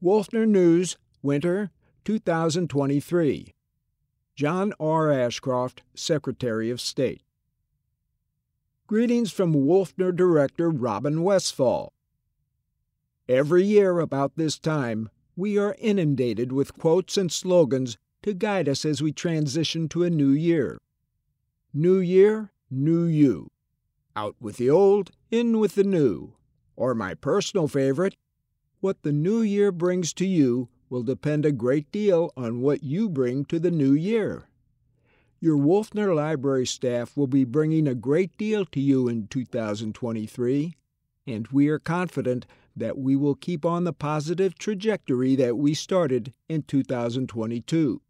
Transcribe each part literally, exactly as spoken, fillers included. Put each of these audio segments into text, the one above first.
Wolfner News, Winter, two thousand twenty-three. John R. Ashcroft, Secretary of State. Greetings from Wolfner Director Robin Westfall. Every year about this time, we are inundated with quotes and slogans to guide us as we transition to a new year. New year, new you. Out with the old, in with the new. Or my personal favorite, what the new year brings to you will depend a great deal on what you bring to the new year. Your Wolfner Library staff will be bringing a great deal to you in two thousand twenty-three, and we are confident that we will keep on the positive trajectory that we started in two thousand twenty-two.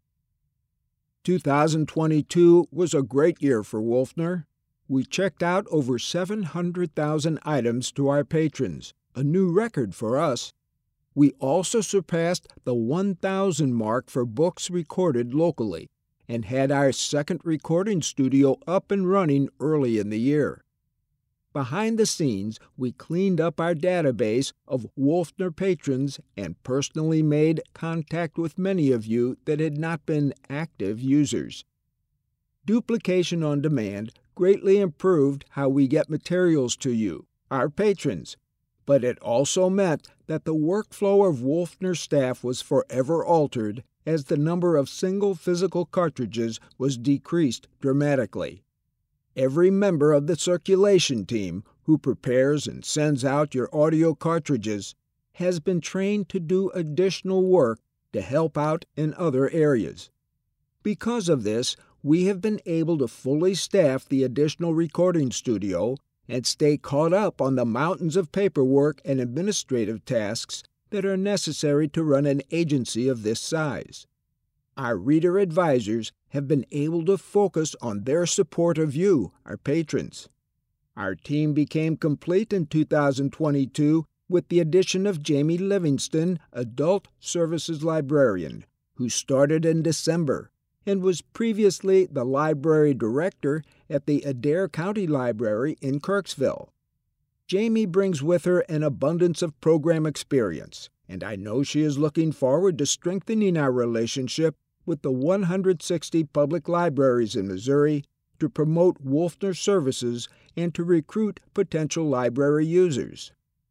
two thousand twenty-two was a great year for Wolfner. We checked out over seven hundred thousand items to our patrons, a new record for us. We also surpassed the one thousand mark for books recorded locally and had our second recording studio up and running early in the year. Behind the scenes, we cleaned up our database of Wolfner patrons and personally made contact with many of you that had not been active users. Duplication on demand greatly improved how we get materials to you, our patrons, but it also meant that the workflow of Wolfner staff was forever altered as the number of single physical cartridges was decreased dramatically. Every member of the circulation team who prepares and sends out your audio cartridges has been trained to do additional work to help out in other areas. Because of this, we have been able to fully staff the additional recording studio and stay caught up on the mountains of paperwork and administrative tasks that are necessary to run an agency of this size. Our reader advisors have been able to focus on their support of you, our patrons. Our team became complete in two thousand twenty-two with the addition of Jamie Livingston, Adult Services Librarian, who started in December and was previously the library director at the Adair County Library in Kirksville. Jamie brings with her an abundance of program experience, and I know she is looking forward to strengthening our relationship with the one hundred sixty public libraries in Missouri to promote Wolfner services and to recruit potential library users.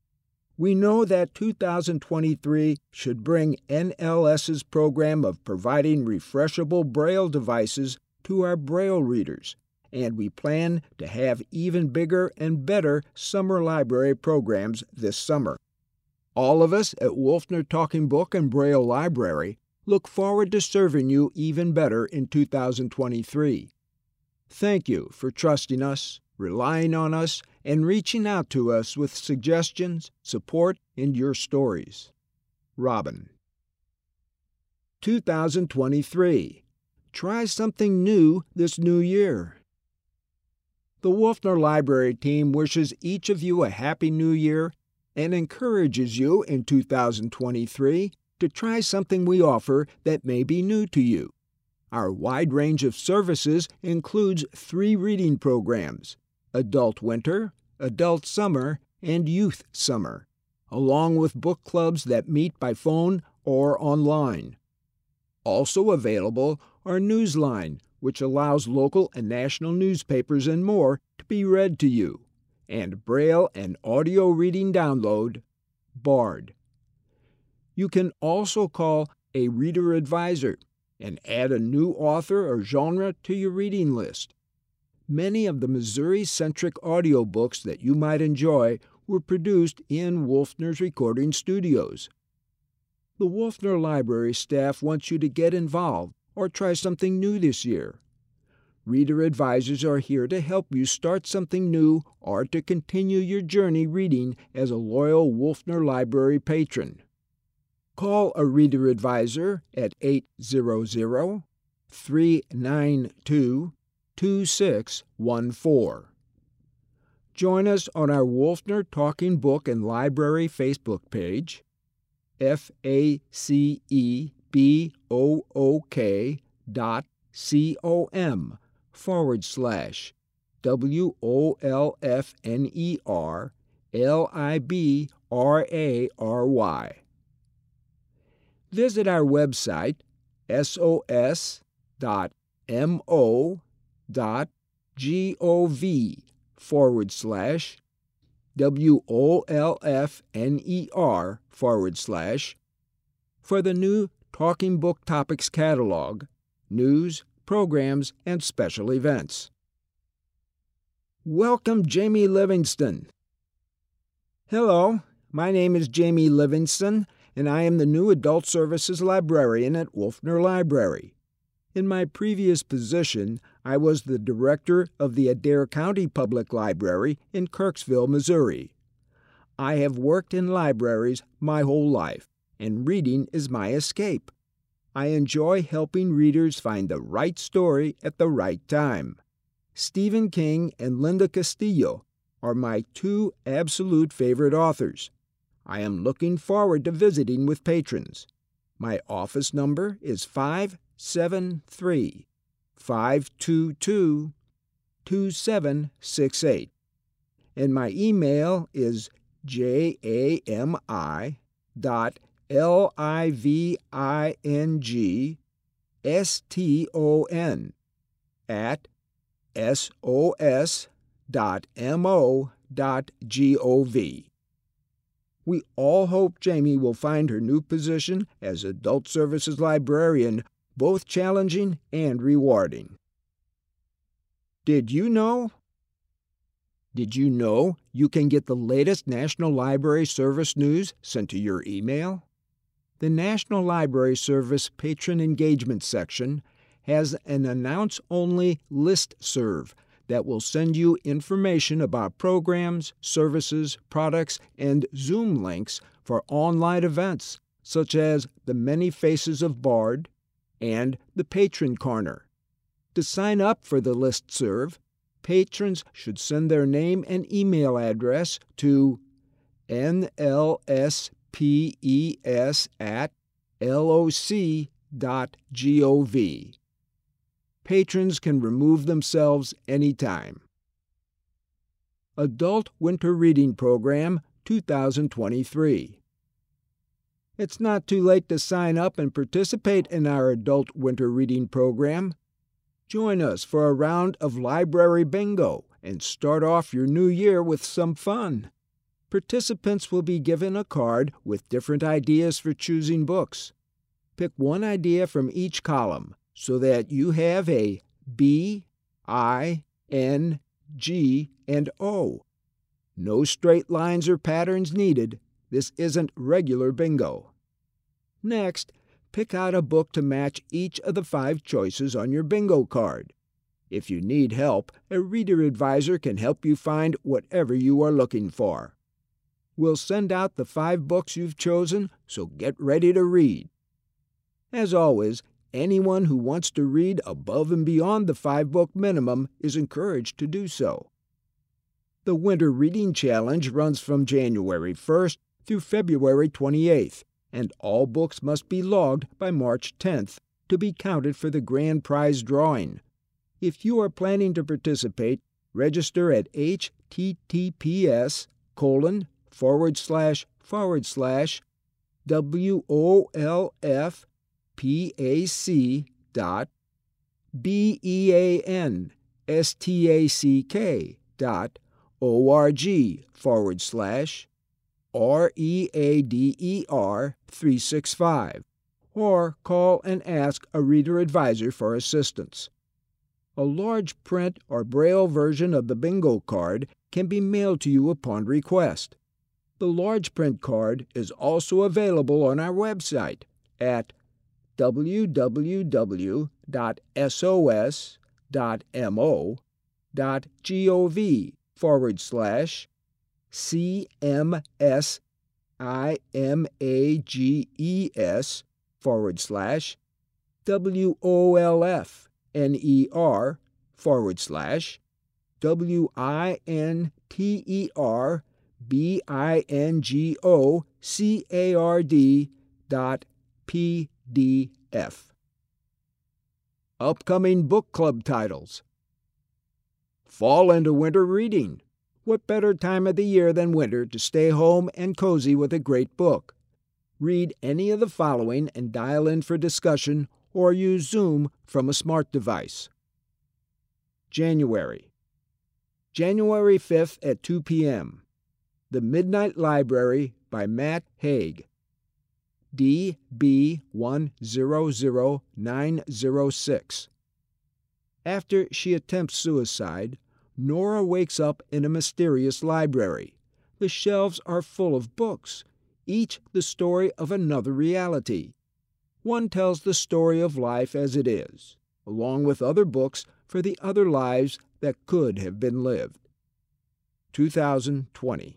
We know that two thousand twenty-three should bring N L S's program of providing refreshable Braille devices to our Braille readers, and we plan to have even bigger and better summer library programs this summer. All of us at Wolfner Talking Book and Braille Library look forward to serving you even better in two thousand twenty-three. Thank you for trusting us, relying on us, and reaching out to us with suggestions, support, and your stories. Robin. two thousand twenty-three. Try something new this new year. The Wolfner Library team wishes each of you a Happy New Year and encourages you in two thousand twenty-three to try something we offer that may be new to you. Our wide range of services includes three reading programs: Adult Winter, Adult Summer, and Youth Summer, along with book clubs that meet by phone or online. Also available are Newsline, which allows local and national newspapers and more to be read to you, and Braille and audio reading download, Bard. You can also call a reader advisor and add a new author or genre to your reading list. Many of the Missouri-centric audiobooks that you might enjoy were produced in Wolfner's recording studios. The Wolfner Library staff wants you to get involved or try something new this year. Reader advisors are here to help you start something new or to continue your journey reading as a loyal Wolfner Library patron. Call a reader advisor at eight hundred, three nine two, two six one four. Join us on our Wolfner Talking Book and Library Facebook page, F A C E B O O K dot C O M forward slash W O L F N E R L I B R A R Y. Visit our website, sos dot mo dot gov forward slash W-O-L-F-N-E-R forward slash for the new Talking Book Topics catalog, news, programs, and special events. Welcome, Jamie Livingston. Hello, my name is Jamie Livingston, and I am the new Adult Services Librarian at Wolfner Library. In my previous position, I was the director of the Adair County Public Library in Kirksville, Missouri. I have worked in libraries my whole life, and reading is my escape. I enjoy helping readers find the right story at the right time. Stephen King and Linda Castillo are my two absolute favorite authors. I am looking forward to visiting with patrons. My office number is five seven three, five two two, two seven six eight, and my email is jami dot livingston at sos dot mo dot gov. We all hope Jamie will find her new position as Adult Services Librarian both challenging and rewarding. Did you know? Did you know you can get the latest National Library Service news sent to your email? The National Library Service Patron Engagement section has an announce-only listserv that will send you information about programs, services, products, and Zoom links for online events, such as the Many Faces of Bard and the Patron Corner. To sign up for the listserv, patrons should send their name and email address to n l s p e s at l o c dot gov. Patrons can remove themselves anytime. Adult Winter Reading Program two thousand twenty-three. It's not too late to sign up and participate in our Adult Winter Reading Program. Join us for a round of library bingo and start off your new year with some fun. Participants will be given a card with different ideas for choosing books. Pick one idea from each column so that you have a B, I, N, G, and O. No straight lines or patterns needed. This isn't regular bingo. Next, pick out a book to match each of the five choices on your bingo card. If you need help, a reader advisor can help you find whatever you are looking for. We'll send out the five books you've chosen, so get ready to read. As always, anyone who wants to read above and beyond the five-book minimum is encouraged to do so. The Winter Reading Challenge runs from January first through February twenty-eighth, and all books must be logged by March tenth to be counted for the grand prize drawing. If you are planning to participate, register at https colon forward slash forward slash wolf pac dot beanstack dot org forward slash reader three six five, or call and ask a reader advisor for assistance. A large print or braille version of the bingo card can be mailed to you upon request. The large print card is also available on our website at www dot sos dot mo dot gov forward slash cmsimages forward slash wolfner forward slash winter bingo card dot pdf. Upcoming book club titles. Fall into winter reading. What better time of the year than winter to stay home and cozy with a great book? Read any of the following and dial in for discussion or use Zoom from a smart device. January. January fifth at two p.m. The Midnight Library by Matt Haig. D B one zero zero nine zero six. After she attempts suicide, Nora wakes up in a mysterious library. The shelves are full of books, each the story of another reality. One tells the story of life as it is, along with other books for the other lives that could have been lived. two thousand twenty.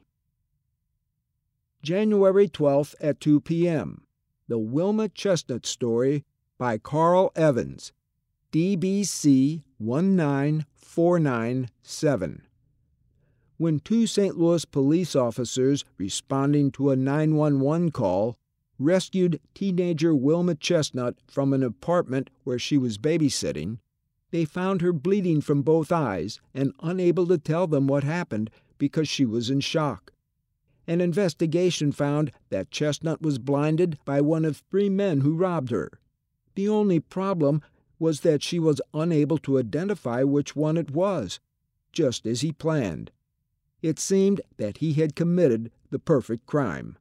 January twelfth at two p.m. The Wilma Chestnut Story by Carl Evans. D B C one nine four nine seven. When two Saint Louis police officers responding to a nine one one call rescued teenager Wilma Chestnut from an apartment where she was babysitting, they found her bleeding from both eyes and unable to tell them what happened because she was in shock. An investigation found that Chestnut was blinded by one of three men who robbed her. The only problem was that she was unable to identify which one it was, just as he planned. It seemed that he had committed the perfect crime.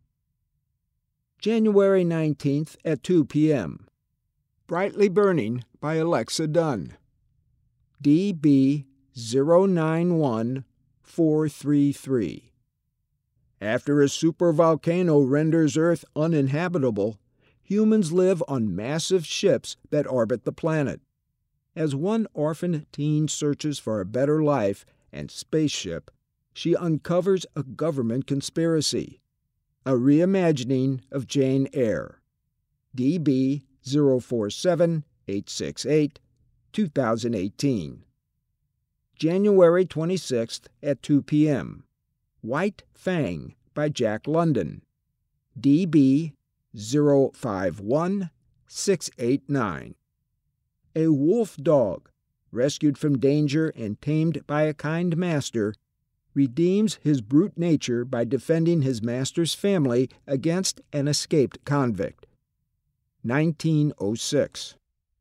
January nineteenth at two p.m. Brightly Burning by Alexa Dunn. D B zero nine one four three three. After a supervolcano renders Earth uninhabitable, humans live on massive ships that orbit the planet. As one orphan teen searches for a better life and spaceship, she uncovers a government conspiracy. A reimagining of Jane Eyre. D B zero four seven eight six eight, two thousand eighteen. January twenty-sixth at two p.m. White Fang by Jack London. D B zero five one six eight nine. A wolf dog, rescued from danger and tamed by a kind master, redeems his brute nature by defending his master's family against an escaped convict. nineteen oh six.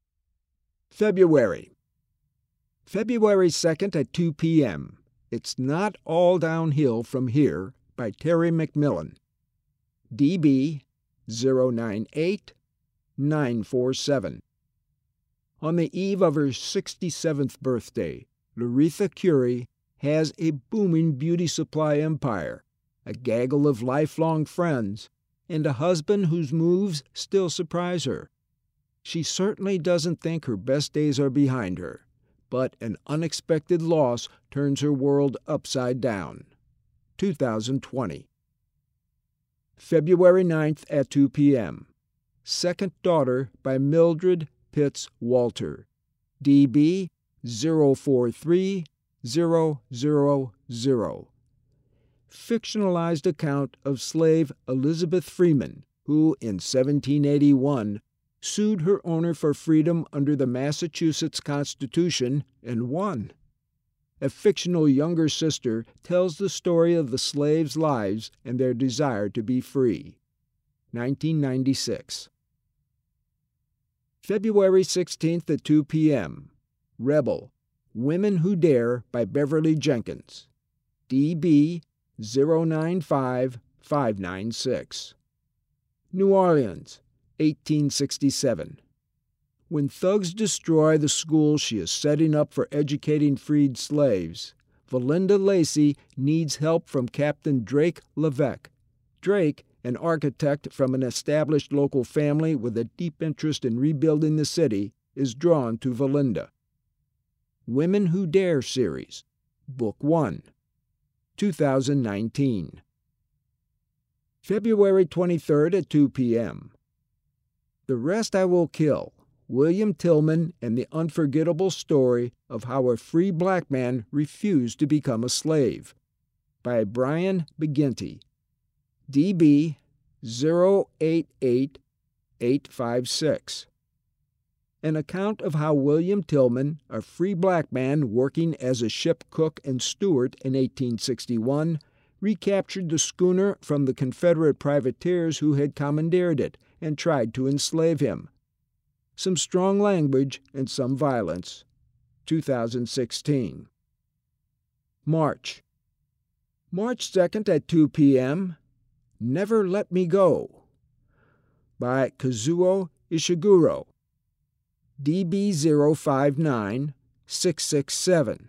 February. February second at two p.m. It's Not All Downhill From Here by Terry McMillan. D B zero nine eight nine four seven. On the eve of her sixty-seventh birthday, Laretha Curie has a booming beauty supply empire, a gaggle of lifelong friends, and a husband whose moves still surprise her. She certainly doesn't think her best days are behind her, but an unexpected loss turns her world upside down. two thousand twenty. February ninth at two p.m. Second Daughter by Mildred Pitts Walter. D B zero four three zero zero zero. Fictionalized account of slave Elizabeth Freeman, who in seventeen eighty-one sued her owner for freedom under the Massachusetts Constitution and won. A fictional younger sister tells the story of the slaves' lives and their desire to be free. nineteen ninety-six. February sixteenth at two p.m. Rebel. Women Who Dare by Beverly Jenkins. D B zero nine five five nine six. New Orleans, eighteen sixty-seven. When thugs destroy the school she is setting up for educating freed slaves, Valinda Lacey needs help from Captain Drake Levesque. Drake, an architect from an established local family with a deep interest in rebuilding the city, is drawn to Valinda. Women Who Dare series, Book one, two thousand nineteen. February twenty-third at two p.m. The Rest I Will Kill, William Tillman and the Unforgettable Story of How a Free Black Man Refused to Become a Slave, by Brian McGinty. D B zero eight eight eight five six. An account of how William Tillman, a free black man working as a ship cook and steward in eighteen sixty-one, recaptured the schooner from the Confederate privateers who had commandeered it and tried to enslave him. Some strong language and some violence. two thousand sixteen. March. March second at two p.m. Never Let Me Go by Kazuo Ishiguro. D B zero five nine six six seven.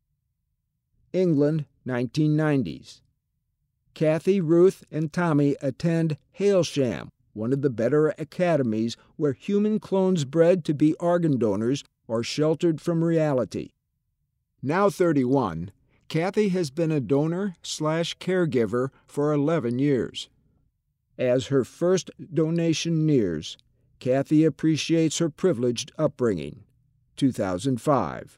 England, nineteen nineties. Kathy, Ruth, and Tommy attend Hailsham, one of the better academies where human clones bred to be organ donors are sheltered from reality. Now thirty-one, Kathy has been a donor slash caregiver for eleven years. As her first donation nears, Kathy appreciates her privileged upbringing. two thousand five.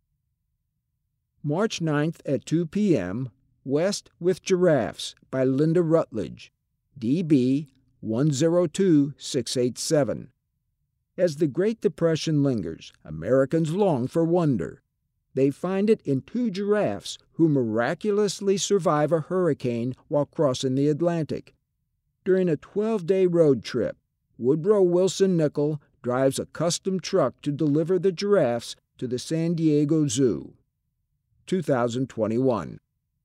March ninth at two p.m., West with Giraffes by Linda Rutledge, D B one zero two six eight seven. As the Great Depression lingers, Americans long for wonder. They find it in two giraffes who miraculously survive a hurricane while crossing the Atlantic. During a twelve-day road trip, Woodrow Wilson Nickel drives a custom truck to deliver the giraffes to the San Diego Zoo. two thousand twenty-one.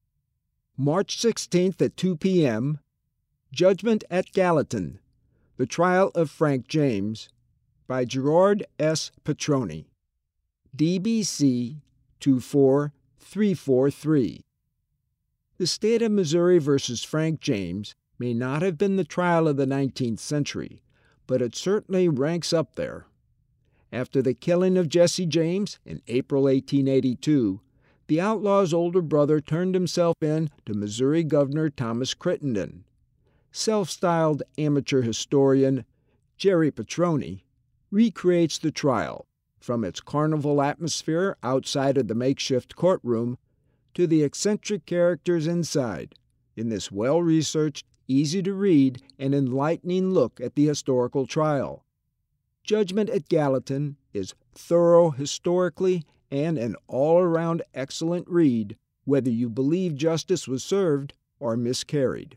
March sixteenth at two p.m., Judgment at Gallatin, The Trial of Frank James, by Gerard S. Petroni, D B C two four three four three. The state of Missouri versus Frank James may not have been the trial of the nineteenth century, but it certainly ranks up there. After the killing of Jesse James in April eighteen eighty-two, the outlaw's older brother turned himself in to Missouri Governor Thomas Crittenden. Self-styled amateur historian Jerry Petroni recreates the trial, from its carnival atmosphere outside of the makeshift courtroom to the eccentric characters inside, in this well-researched, easy-to-read, and enlightening look at the historical trial. Judgment at Gallatin is thorough historically and an all-around excellent read, whether you believe justice was served or miscarried.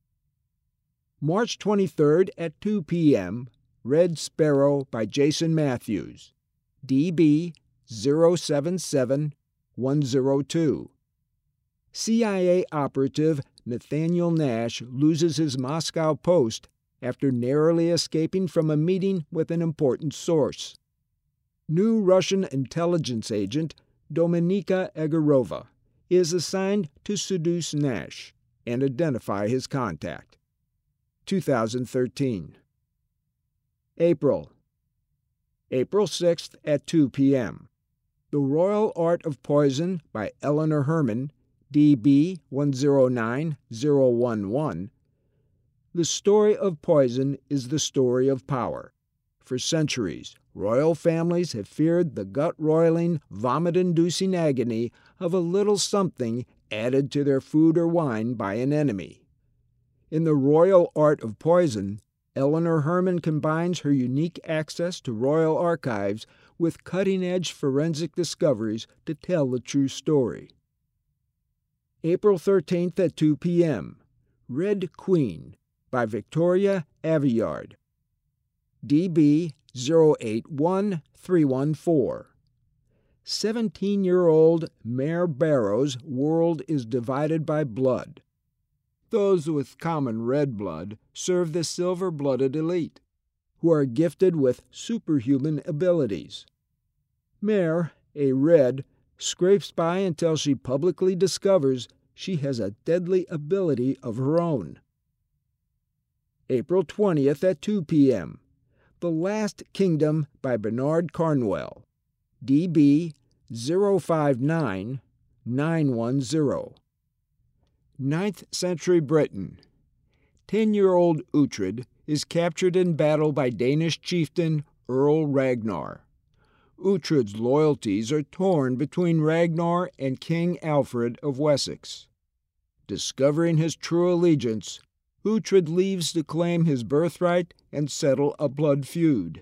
March twenty-third at two p.m., Red Sparrow by Jason Matthews, D B zero seven seven one zero two. C I A operative Nathaniel Nash loses his Moscow post after narrowly escaping from a meeting with an important source. New Russian intelligence agent Dominika Egorova is assigned to seduce Nash and identify his contact. two thousand thirteen. April. April sixth at two p.m. The Royal Art of Poison by Eleanor Herman, D B one zero nine zero one one. The story of poison is the story of power. For centuries, royal families have feared the gut-roiling, vomit-inducing agony of a little something added to their food or wine by an enemy. In The Royal Art of Poison, Eleanor Herman combines her unique access to royal archives with cutting-edge forensic discoveries to tell the true story. April thirteenth at two p.m. Red Queen by Victoria Aveyard, D B zero eight one three one four. Seventeen-year-old Mare Barrow's world is divided by blood. Those with common red blood serve the silver-blooded elite, who are gifted with superhuman abilities. Mare, a red, scrapes by until she publicly discovers she has a deadly ability of her own. April twentieth at two p.m. The Last Kingdom by Bernard Cornwell, D B zero five nine nine one zero. Ninth Century Britain. Ten-year-old Uhtred is captured in battle by Danish chieftain Earl Ragnar. Uhtred's loyalties are torn between Ragnar and King Alfred of Wessex. Discovering his true allegiance, Uhtred leaves to claim his birthright and settle a blood feud.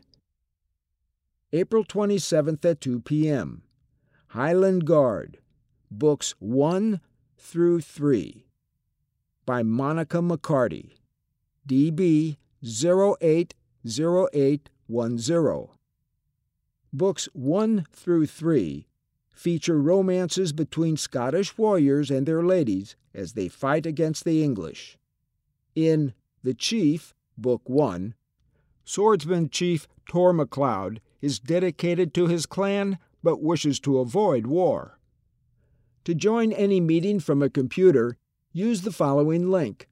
April twenty-seventh at two p.m. Highland Guard, Books one through three. by Monica McCarty, D B zero eight zero eight one zero. Books one through three feature romances between Scottish warriors and their ladies as they fight against the English. In The Chief, Book one, swordsman Chief Tor MacLeod is dedicated to his clan but wishes to avoid war. To join any meeting from a computer, use the following link: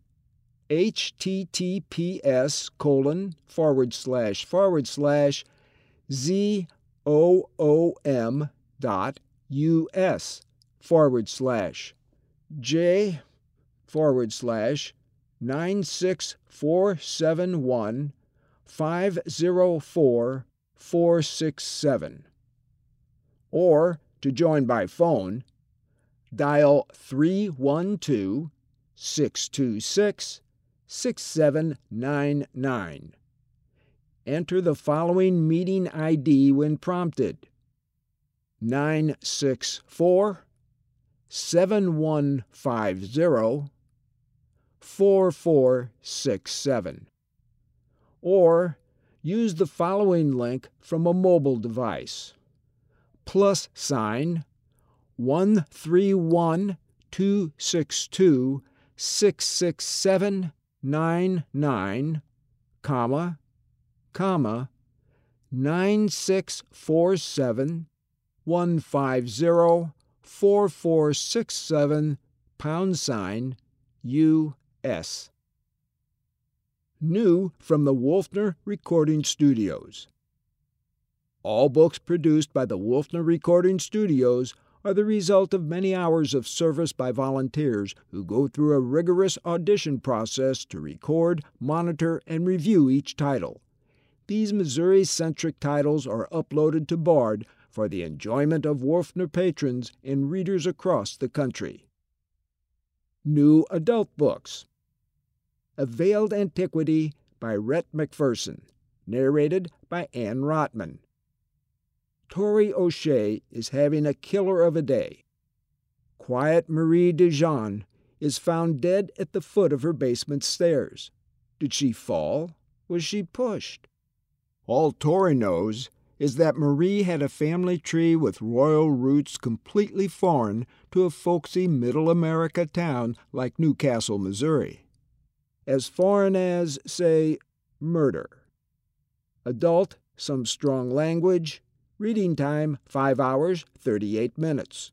https colon forward slash forward slash zoom dot us forward slash j forward slash nine six four seven one five zero four four six seven. Or, to join by phone, dial three one two, six two six, six seven nine nine. Enter the following meeting I D when prompted: nine six four, seven one five zero, four four six seven. Or use the following link from a mobile device: plus sign one three one two six two six six seven nine nine, comma, comma, nine six four seven one five zero four four six seven, pound sign, U S. New from the Wolfner Recording Studios. All books produced by the Wolfner Recording Studios are the result of many hours of service by volunteers who go through a rigorous audition process to record, monitor, and review each title. These Missouri-centric titles are uploaded to Bard for the enjoyment of Wolfner patrons and readers across the country. New adult books. A Veiled Antiquity by Rhett McPherson, narrated by Ann Rotman. Tori O'Shea is having a killer of a day. Quiet Marie DeJean is found dead at the foot of her basement stairs. Did she fall? Was she pushed? All Tori knows is that Marie had a family tree with royal roots completely foreign to a folksy middle America town like New Castle, Missouri. As foreign as, say, murder. Adult, some strong language. Reading time, five hours, thirty-eight minutes.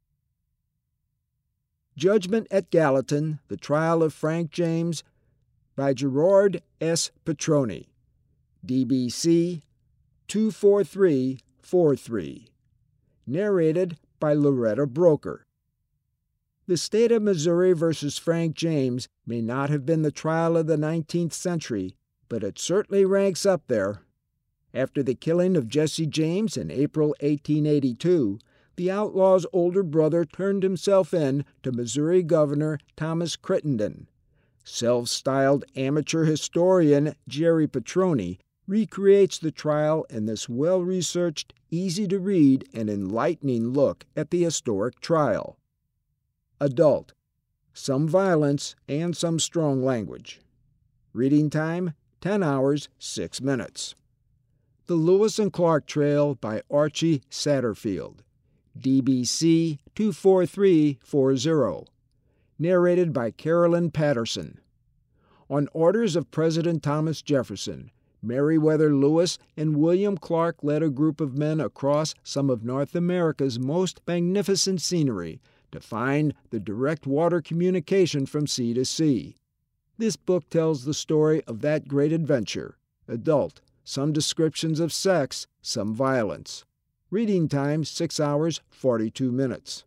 Judgment at Gallatin, The Trial of Frank James, by Gerard S. Petroni, D B C two four three four three. Narrated by Loretta Broker. The state of Missouri versus Frank James may not have been the trial of the nineteenth century, but it certainly ranks up there. After the killing of Jesse James in April eighteen eighty-two, the outlaw's older brother turned himself in to Missouri Governor Thomas Crittenden. Self-styled amateur historian Jerry Petroni recreates the trial in this well-researched, easy-to-read, and enlightening look at the historic trial. Adult. Some violence and some strong language. Reading time, ten hours, six minutes. The Lewis and Clark Trail by Archie Satterfield, D B C two four three four zero. Narrated by Carolyn Patterson. On orders of President Thomas Jefferson, Meriwether Lewis and William Clark led a group of men across some of North America's most magnificent scenery to find the direct water communication from sea to sea. This book tells the story of that great adventure. Adult, some descriptions of sex, some violence. Reading time, six hours, forty-two minutes.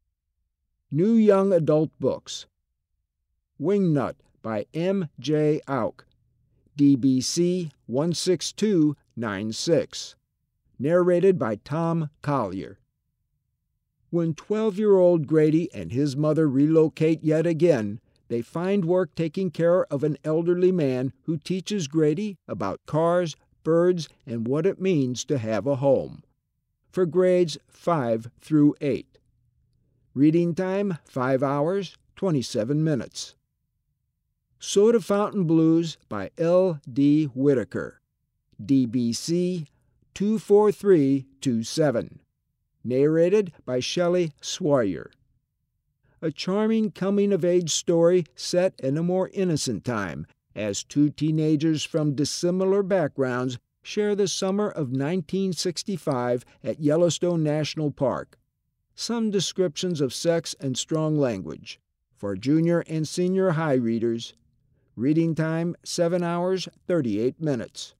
New young adult books. Wingnut by M J Auk, D B C one six two nine six. Narrated by Tom Collier. When twelve-year-old Grady and his mother relocate yet again, they find work taking care of an elderly man who teaches Grady about cars, birds, and what it means to have a home. For grades five through eight. Reading time, five hours, twenty-seven minutes. Soda Fountain Blues by L D Whitaker, D B C two four three two seven. Narrated by Shelley Sawyer. A charming coming-of-age story set in a more innocent time, as two teenagers from dissimilar backgrounds share the summer of nineteen sixty-five at Yellowstone National Park. Some descriptions of sex and strong language. For junior and senior high readers. Reading time, seven hours, thirty-eight minutes.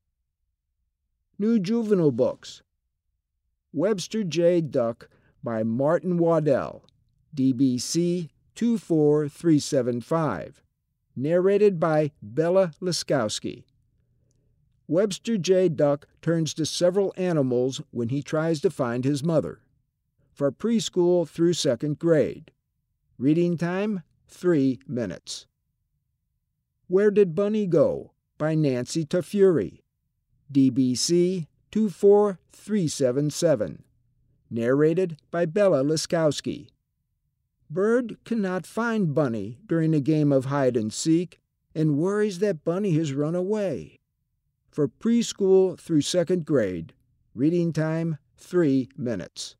New juvenile books. Webster J. Duck by Martin Waddell, D B C two four three seven five. Narrated by Bella Laskowski. Webster J. Duck turns to several animals when he tries to find his mother. For preschool through second grade. Reading time, three minutes. Where Did Bunny Go? By Nancy Tafuri. D B C two four three seven seven. Narrated by Bella Laskowski. Bird cannot find Bunny during a game of hide-and-seek and worries that Bunny has run away. For preschool through second grade. Reading time, three minutes.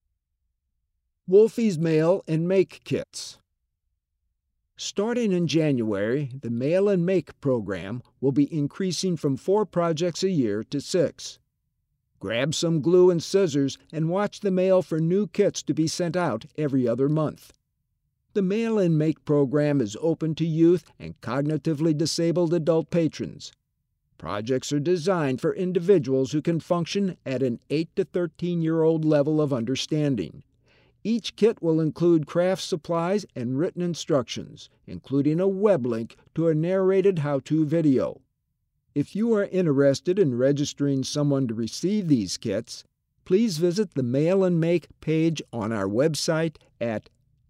Wolfie's Mail and Make Kits. Starting in January, the Mail and Make program will be increasing from four projects a year to six. Grab some glue and scissors and watch the mail for new kits to be sent out every other month. The Mail and Make program is open to youth and cognitively disabled adult patrons. Projects are designed for individuals who can function at an eight to thirteen-year-old level of understanding. Each kit will include craft supplies and written instructions, including a web link to a narrated how-to video. If you are interested in registering someone to receive these kits, please visit the Mail and Make page on our website at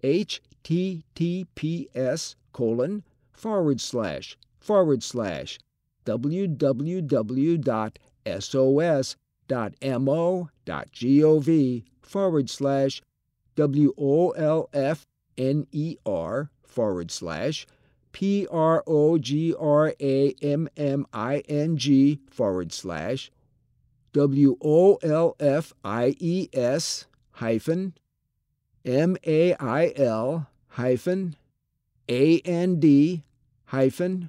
https colon forward slash forward slash www.sos.mo.gov forward slash W-O-L-F-N-E-R forward slash P-R-O-G-R-A-M-M-I-N-G forward slash W-O-L-F-I-E-S hyphen M-A-I-L hyphen A-N-D hyphen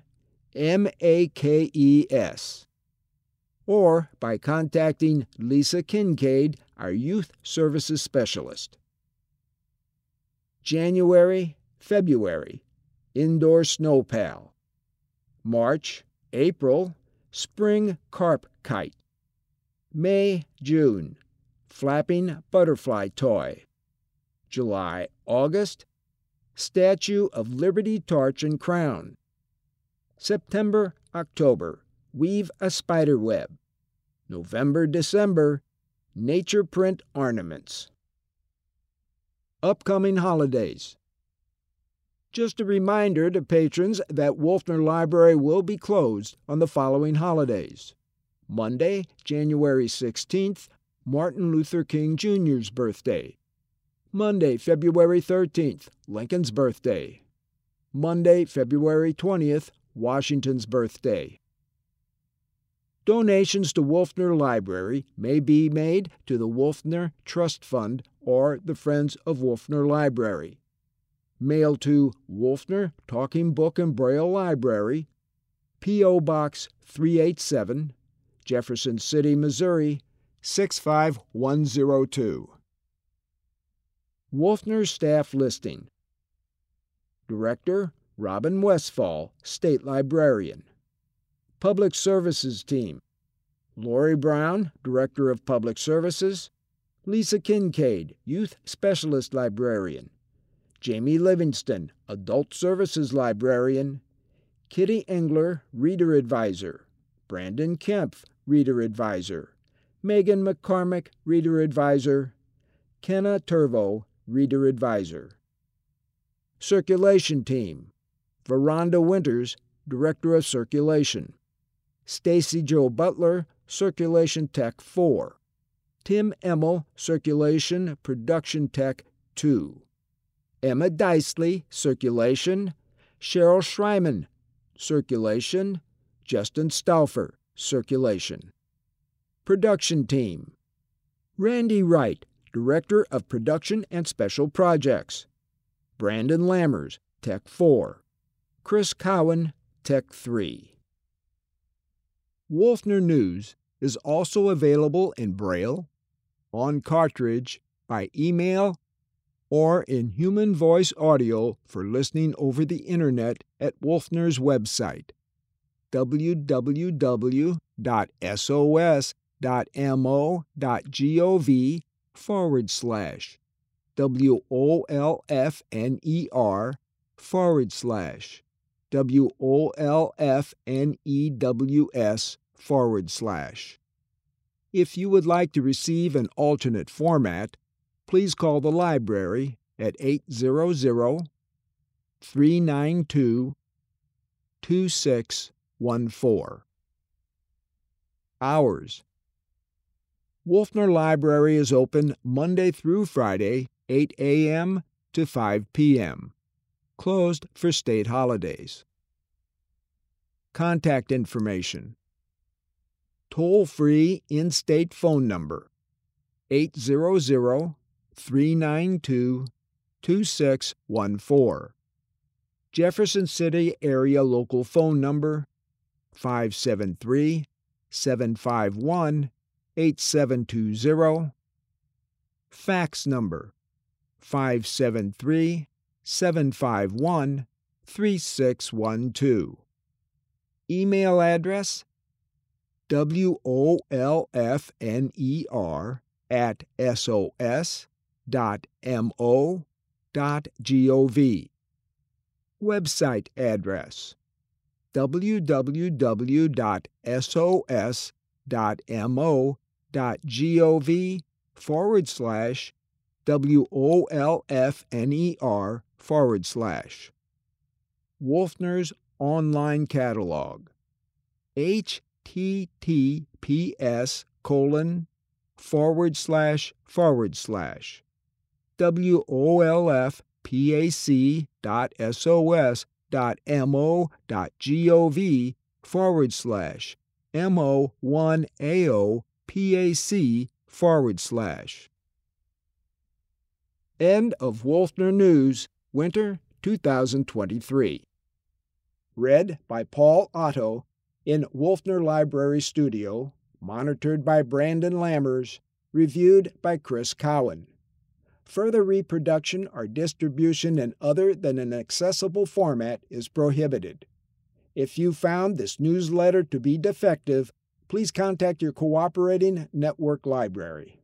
M-A-K-E-S, or by contacting Lisa Kincaid, our Youth Services Specialist. January, February, Indoor Snow Pal. March, April, Spring Carp Kite. May, June, Flapping Butterfly Toy. July, August, Statue of Liberty Torch and Crown. September, October, Weave a Spider Web. November, December, Nature Print Ornaments. Upcoming holidays. Just a reminder to patrons that Wolfner Library will be closed on the following holidays. Monday, January sixteenth, Martin Luther King Junior's birthday. Monday, February thirteenth, Lincoln's birthday. Monday, February twentieth, Washington's birthday. Donations to Wolfner Library may be made to the Wolfner Trust Fund or the Friends of Wolfner Library. Mail to Wolfner Talking Book and Braille Library, P O. Box three eighty-seven, Jefferson City, Missouri, six five one zero two. Wolfner Staff Listing. Director, Robin Westfall, State Librarian. Public Services Team. Lori Brown, Director of Public Services. Lisa Kincaid, Youth Specialist Librarian. Jamie Livingston, Adult Services Librarian. Kitty Engler, Reader Advisor. Brandon Kempf, Reader Advisor. Megan McCormick, Reader Advisor. Kenna Turvo, Reader Advisor. Circulation Team. Veranda Winters, Director of Circulation. Stacy Jo Butler, Circulation Tech four. Tim Emmel, Circulation Production Tech two. Emma Dicely, Circulation. Cheryl Schreiman, Circulation, Justin Stauffer, Circulation. Production Team: Randy Wright, Director of Production and Special Projects. Brandon Lammers, Tech four. Chris Cowan, Tech three. Wolfner News is also available in Braille, on cartridge, by email, or in human voice audio for listening over the Internet at Wolfner's website, w w w dot s o s dot m o dot gov forward slash W O L F N E R forward slash W O L F N E W S forward slash. If you would like to receive an alternate format, please call the library at eight hundred, three nine two, two six one four. Hours: Wolfner Library is open Monday through Friday, eight a m to five p m Closed for state holidays. Contact information: toll-free in-state phone number eight hundred, three nine two, two six one four. Jefferson City area local phone number five seven three, seven five one, eight seven two zero. Fax number five seven three, seven five one, three six one two. Email address W O L F N E R at S O S dot M O dot gov. Website address w w w dot S O S dot M O dot gov forward slash W O L F N E R forward slash. Wolfner's online catalog H T T P S colon forward slash forward slash W O L F P A C dot S O S dot M O dot gov forward slash M O one A O P A C forward slash. End of Wolfner News, Winter two thousand twenty-three. Read by Paul Otto in Wolfner Library Studio, monitored by Brandon Lammers, reviewed by Chris Cowan. Further reproduction or distribution in other than an accessible format is prohibited. If you found this newsletter to be defective, please contact your cooperating network library.